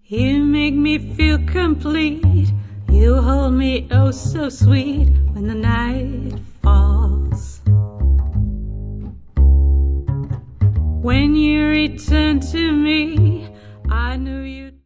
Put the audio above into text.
You make me feel complete. You hold me oh so sweet when the night falls. When you return to me, I knew you